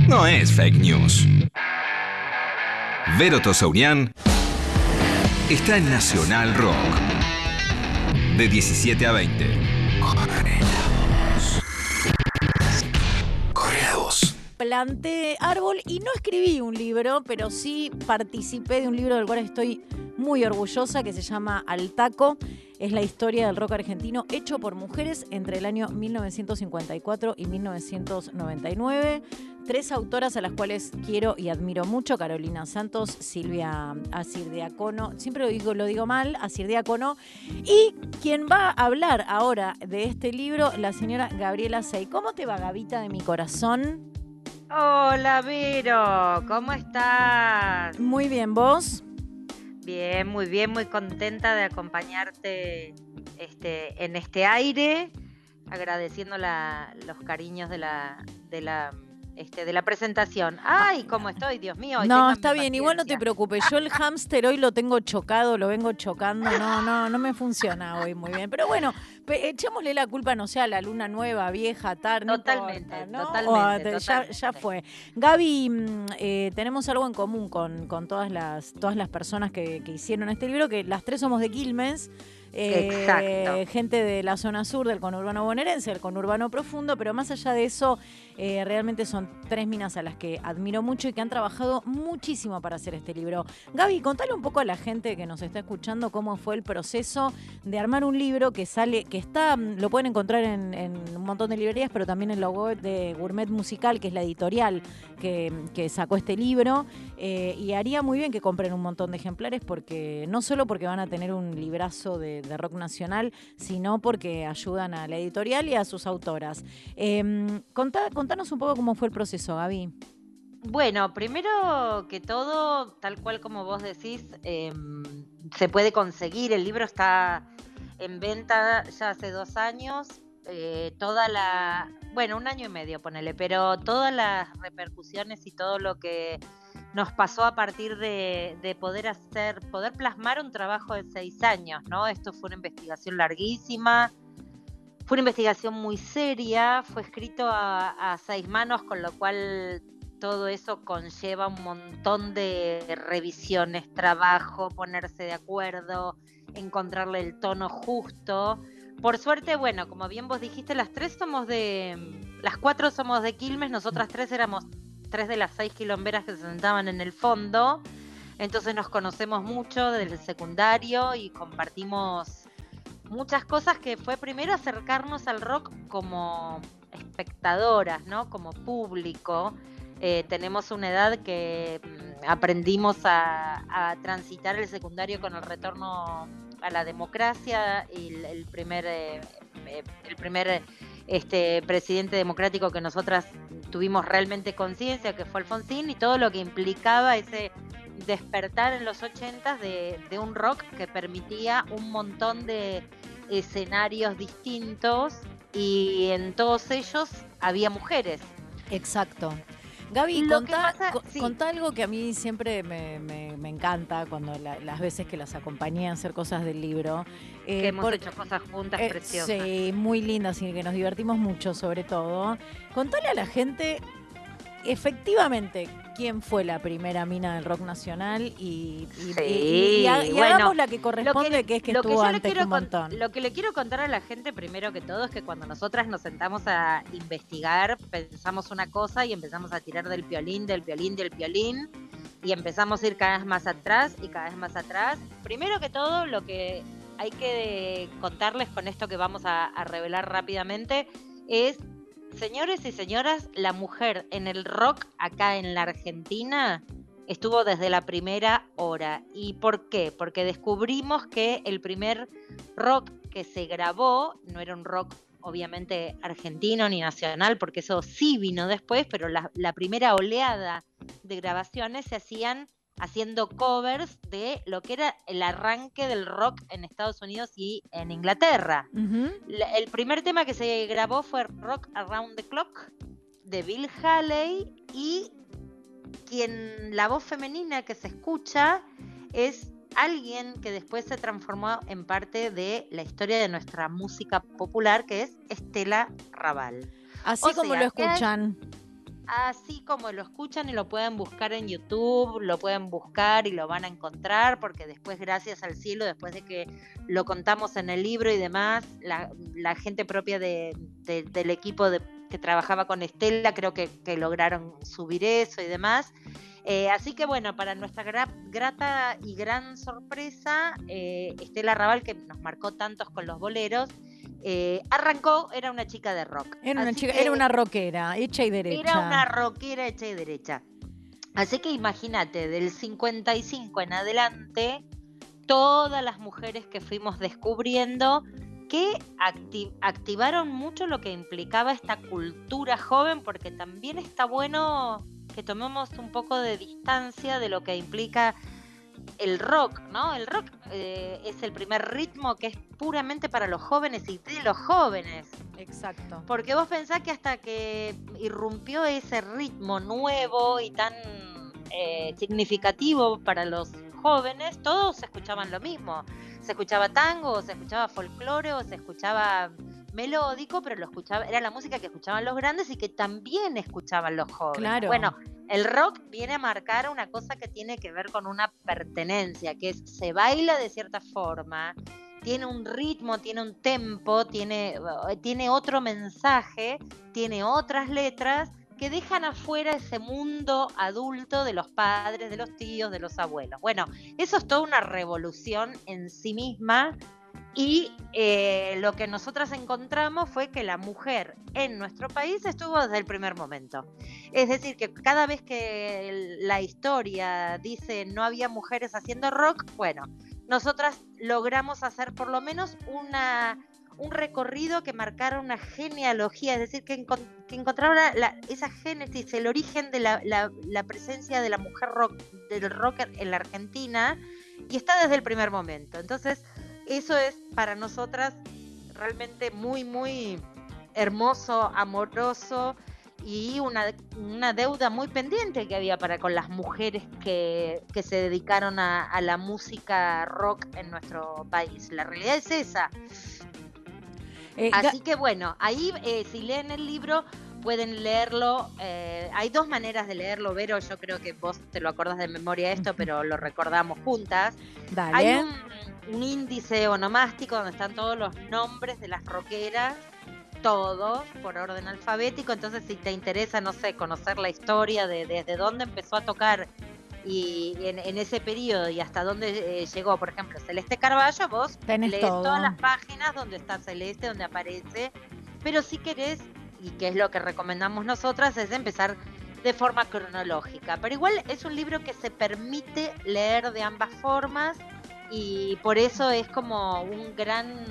no es fake news. Vero Tosaunian está en Nacional Rock. De 17 a 20. Corre la voz. Planté árbol y no escribí un libro, pero sí participé de un libro del cual estoy muy orgullosa, que se llama Al Taco. Es la historia del rock argentino hecho por mujeres entre el año 1954 y 1999. 3 autoras a las cuales quiero y admiro mucho: Carolina Santos, Silvia Acirdiacono, siempre lo digo mal, Acirdiacono, y quien va a hablar ahora de este libro, la señora Gabriela Sey. ¿Cómo te va, Gavita de mi corazón? Hola, Vero, ¿cómo estás? Muy bien, ¿vos? Bien, muy contenta de acompañarte en este aire, agradeciendo los cariños de la presentación. ¡Ay, cómo estoy, Dios mío! No, está bien, igual no te preocupes. Yo el hámster hoy lo tengo chocado, lo vengo chocando. No me funciona hoy muy bien. Pero bueno, echémosle la culpa, no sé, a la luna nueva, vieja, tarde. Totalmente, ¿no? totalmente. Ya fue. Gaby, tenemos algo en común con todas las personas que hicieron este libro, que las 3 somos de Quilmes. Exacto. Gente de la zona sur del conurbano bonaerense, del conurbano profundo, pero más allá de eso, realmente son 3 minas a las que admiro mucho y que han trabajado muchísimo para hacer este libro. Gaby, contale un poco a la gente que nos está escuchando cómo fue el proceso de armar un libro que lo pueden encontrar en un montón de librerías, pero también en la web de Gourmet Musical, que es la editorial que sacó este libro, y haría muy bien que compren un montón de ejemplares, porque no solo porque van a tener un librazo de rock nacional, sino porque ayudan a la editorial y a sus autoras. Contanos un poco cómo fue el proceso, Gaby. Bueno, primero que todo, tal cual como vos decís, se puede conseguir. El libro está en venta ya hace 2 años. Bueno, 1 año y medio, ponele, pero todas las repercusiones y todo lo que nos pasó a partir de poder plasmar un trabajo de 6 años, ¿no? Esto fue una investigación larguísima, fue una investigación muy seria, fue escrito a 6 manos, con lo cual todo eso conlleva un montón de revisiones, trabajo, ponerse de acuerdo, encontrarle el tono justo. Por suerte, bueno, como bien vos dijiste, las 4 somos de Quilmes, nosotras 3 éramos 3 de las 6 quilomberas que se sentaban en el fondo, entonces nos conocemos mucho desde el secundario y compartimos muchas cosas, que fue primero acercarnos al rock como espectadoras, ¿no? Como público. Tenemos una edad que aprendimos a transitar el secundario con el retorno a la democracia, y el primer presidente democrático que nosotras tuvimos realmente conciencia, que fue Alfonsín, y todo lo que implicaba ese despertar en los 80s de un rock que permitía un montón de escenarios distintos, y en todos ellos había mujeres. Exacto. Gaby, Sí. contá algo que a mí siempre me encanta cuando las veces que las acompañé a hacer cosas del libro. Que hemos hecho cosas juntas preciosas. Sí, muy lindas y que nos divertimos mucho, sobre todo. Contale a la gente efectivamente quién fue la primera mina del rock nacional y bueno, hagamos la que corresponde, que es que estuvo antes un montón. Lo que le quiero contar a la gente, primero que todo, es que cuando nosotras nos sentamos a investigar, pensamos una cosa y empezamos a tirar del violín, y empezamos a ir cada vez más atrás y cada vez más atrás. Primero que todo, lo que hay que contarles con esto que vamos a revelar rápidamente es: señores y señoras, la mujer en el rock acá en la Argentina estuvo desde la primera hora. ¿Y por qué? Porque descubrimos que el primer rock que se grabó no era un rock obviamente argentino ni nacional, porque eso sí vino después, pero la primera oleada de grabaciones se hacían haciendo covers de lo que era el arranque del rock en Estados Unidos y en Inglaterra. Uh-huh. El primer tema que se grabó fue Rock Around the Clock de Bill Haley, y la voz femenina que se escucha es alguien que después se transformó en parte de la historia de nuestra música popular, que es Estela Raval. Así como lo escuchan. así como lo escuchan y lo pueden buscar en YouTube, lo pueden buscar y lo van a encontrar, porque después, gracias al cielo, después de que lo contamos en el libro y demás, la gente propia del equipo que trabajaba con Estela, creo que lograron subir eso y demás. Así que bueno, para nuestra grata y gran sorpresa, Estela Raval, que nos marcó tantos con los boleros, arrancó, era una chica de rock. Era una rockera, hecha y derecha. Era una rockera hecha y derecha. Así que imagínate, del 55 en adelante, todas las mujeres que fuimos descubriendo que activaron mucho lo que implicaba esta cultura joven, porque también está bueno que tomemos un poco de distancia de lo que implica el rock, ¿no? El rock es el primer ritmo que es puramente para los jóvenes y de los jóvenes. Exacto. Porque vos pensás que hasta que irrumpió ese ritmo nuevo y tan significativo para los jóvenes, todos escuchaban lo mismo. Se escuchaba tango, se escuchaba folclore, o se escuchaba melódico, pero era la música que escuchaban los grandes y que también escuchaban los jóvenes. Claro. Bueno, el rock viene a marcar una cosa que tiene que ver con una pertenencia, que se baila de cierta forma, tiene un ritmo, tiene un tempo, tiene otro mensaje, tiene otras letras que dejan afuera ese mundo adulto de los padres, de los tíos, de los abuelos. Bueno, eso es toda una revolución en sí misma. Y lo que nosotras encontramos fue que la mujer en nuestro país estuvo desde el primer momento. Es decir, que cada vez que la historia dice no había mujeres haciendo rock, bueno, nosotras logramos hacer por lo menos un recorrido que marcara una genealogía, es decir, que encontrara esa génesis, el origen de la presencia de la mujer del rock en la Argentina, y está desde el primer momento. Entonces, eso es para nosotras realmente muy, muy hermoso, amoroso, y una deuda muy pendiente que había con las mujeres que se dedicaron a la música rock en nuestro país. La realidad es esa. Así que bueno, ahí si leen el libro pueden leerlo. Hay dos maneras de leerlo, Vero. Yo creo que vos te lo acordás de memoria esto, pero lo recordamos juntas. Dale. Hay un índice onomástico donde están todos los nombres de las rockeras, todos por orden alfabético. Entonces, si te interesa, no sé, conocer la historia de desde dónde empezó a tocar y en ese periodo y hasta dónde llegó, por ejemplo, Celeste Carballo, vos lees todas las páginas donde está Celeste, donde aparece. Pero si querés, y que es lo que recomendamos nosotras, es empezar de forma cronológica. Pero igual es un libro que se permite leer de ambas formas, y por eso es como un gran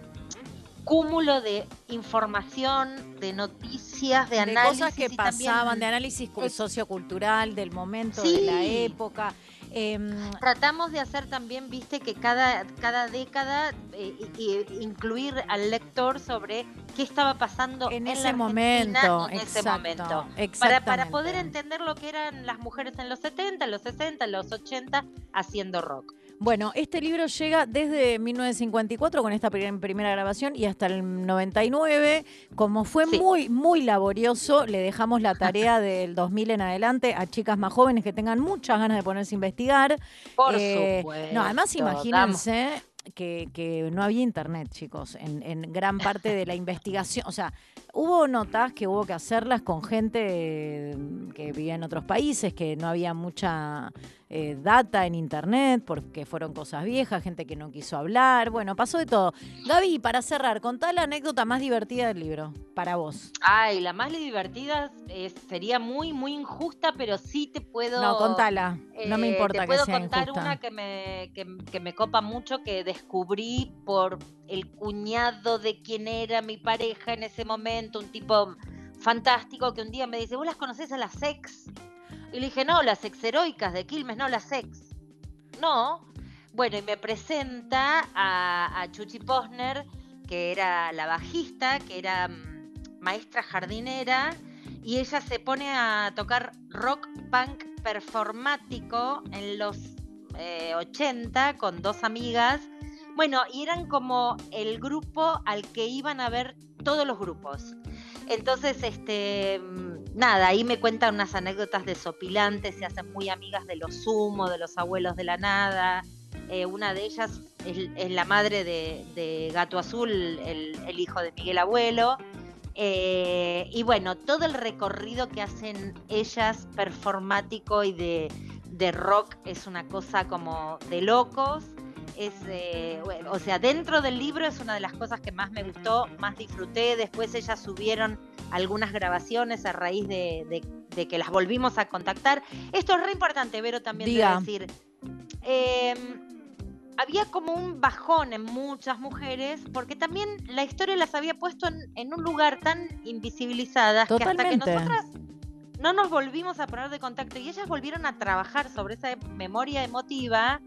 cúmulo de información, de noticias, de análisis. De cosas que pasaban, también, de análisis sociocultural, del momento, de la época. Tratamos de hacer también, viste, que cada década incluir al lector sobre qué estaba pasando en ese la momento, en ese momento, para poder entender lo que eran las mujeres en los 70, en los 60, en los 80 haciendo rock. Bueno, este libro llega desde 1954 con esta primera grabación y hasta el 99. Como fue muy, muy laborioso, le dejamos la tarea del 2000 en adelante a chicas más jóvenes que tengan muchas ganas de ponerse a investigar. Por supuesto. No, además imagínense que no había internet, chicos, en gran parte de la investigación. O sea, hubo notas que hubo que hacerlas con gente que vivía en otros países, que no había mucha data en internet, porque fueron cosas viejas, gente que no quiso hablar. Bueno, pasó de todo. Gaby, para cerrar, contá la anécdota más divertida del libro, para vos. Ay, la más divertida sería muy, muy injusta, pero sí te puedo... No, contala, no me importa que sea injusta. Te puedo contar una que me copa mucho, que descubrí por el cuñado de quien era mi pareja en ese momento, un tipo fantástico, que un día me dice, ¿vos las conocés a las Sex? Y le dije, no, las Sex Heroicas de Quilmes, no, las Sex. No. Bueno, y me presenta a Chuchi Posner, que era la bajista, que era maestra jardinera, y ella se pone a tocar rock punk performático en los 80 con dos amigas. Bueno, y eran como el grupo al que iban a ver todos los grupos. Entonces, nada, ahí me cuentan unas anécdotas desopilantes, se hacen muy amigas de los Sumo, de los abuelos de la nada. Una de ellas es la madre de Gato Azul, el hijo de Miguel Abuelo. Y bueno, todo el recorrido que hacen ellas performático y de rock es una cosa como de locos. Bueno, o sea, dentro del libro es una de las cosas que más me gustó, más disfruté. Después ellas subieron algunas grabaciones a raíz de que las volvimos a contactar. Esto es re importante, Vero, también de decir. Había como un bajón en muchas mujeres, porque también la historia las había puesto en un lugar tan invisibilizadas que hasta que nosotras no nos volvimos a poner de contacto y ellas volvieron a trabajar sobre esa memoria emotiva,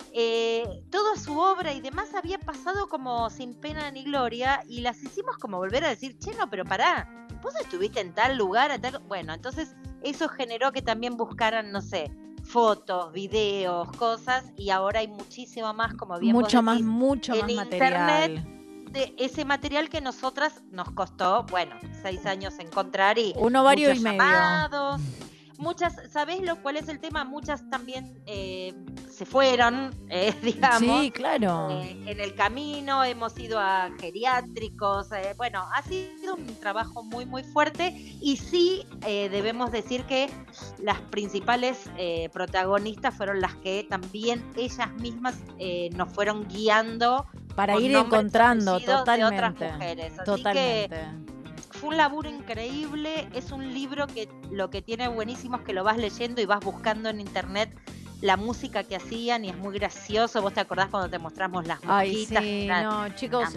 toda su obra y demás había pasado como sin pena ni gloria, y las hicimos como volver a decir, che, no, pero pará, vos estuviste en tal lugar, en tal... Bueno, entonces eso generó que también buscaran, no sé, fotos, videos, cosas, y ahora hay muchísimo más, como bien mucho vos decís, mucho más material. De ese material que nosotras nos costó, bueno, 6 años encontrar y un ovario y llamados, medio. Muchas, ¿sabés cuál es el tema? Muchas también se fueron, digamos. Sí, claro. En el camino hemos ido a geriátricos. Bueno, ha sido un trabajo muy, muy fuerte. Y sí, debemos decir que las principales protagonistas fueron las que también ellas mismas nos fueron guiando para ir encontrando totalmente de otras mujeres. Así totalmente. Que fue un laburo increíble, es un libro que lo que tiene buenísimo es que lo vas leyendo y vas buscando en internet la música que hacían y es muy gracioso. ¿Vos te acordás cuando te mostramos las mosquitas? Ay, sí, no, chicos.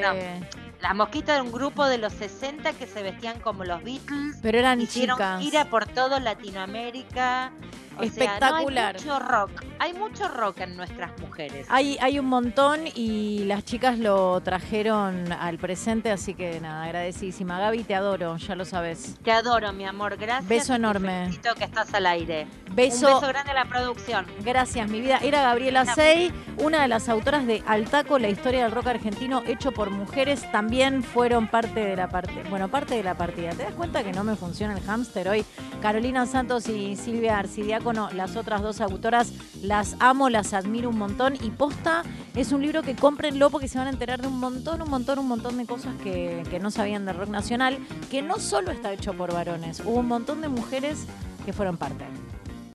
Las mosquitas era un grupo de los 60 que se vestían como los Beatles. Pero eran hicieron chicas. gira por todo Latinoamérica. Espectacular. Sea, no, hay mucho rock en nuestras mujeres. Hay un montón y las chicas lo trajeron al presente, así que nada, agradecidísima. Gaby, te adoro, ya lo sabes. Te adoro, mi amor, gracias. Beso enorme. Te felicito que estás al aire. Un beso grande a la producción. Gracias, mi vida. Era Gabriela Sey, una de las autoras de Altaco, la historia del rock argentino hecho por mujeres. También fueron parte de la partida. ¿Te das cuenta que no me funciona el hámster hoy? Carolina Santos y Silvia Arcidiácono, las otras dos autoras, las amo, las admiro un montón. Y posta, es un libro que cómprenlo porque se van a enterar de un montón de cosas que no sabían del rock nacional, que no solo está hecho por varones. Hubo un montón de mujeres que fueron parte.